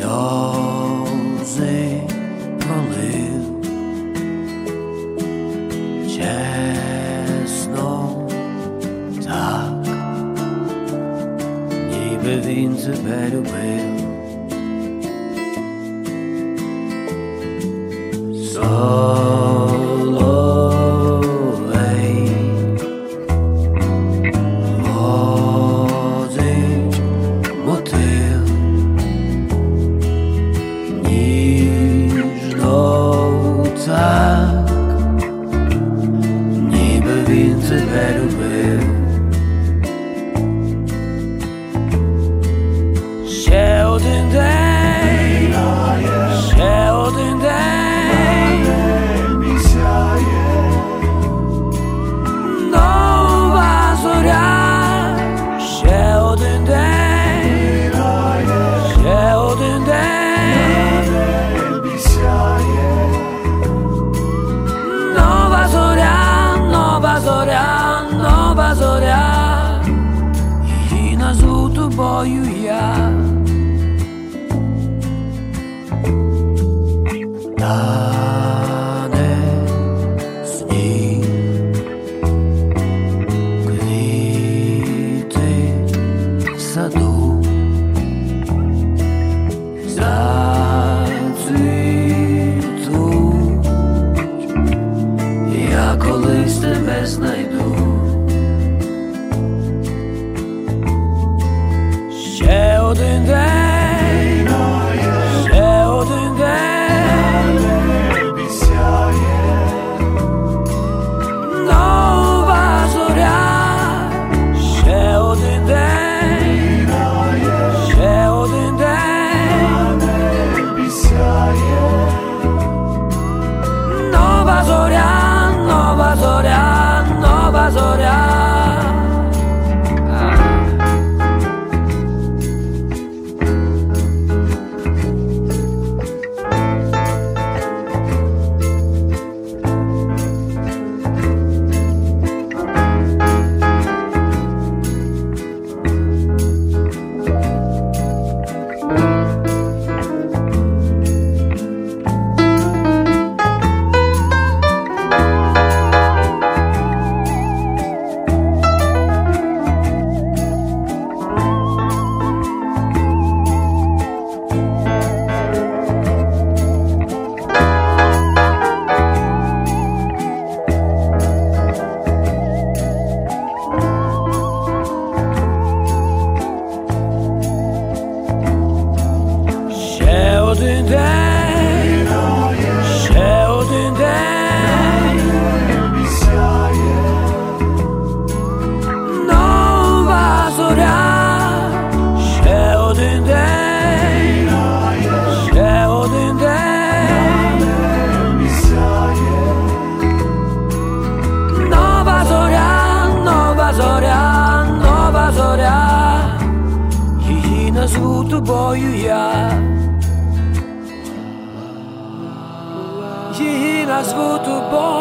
сльози пролив, чесно так, ніби він тебе любив. Соловей водить мотив, ніжно так, ніби він тебе любив. Ще один день, ще один день, нова зоря, ще один день, ще один день, нова зоря, нова зоря, нова зоря, її назву тобою я. Тане сніг, квіти в саду зацвітуть, я колись тебе знайду. Ще один день, ще один день, нова зоря, ще один день, ще один день, нова зоря, нова зоря, нова зоря. Ще один день, ще один день, нова зоря, ще один день, ще один день, нова зоря, нова зоря, нова зоря, її назву тобою я. Її назву тобою.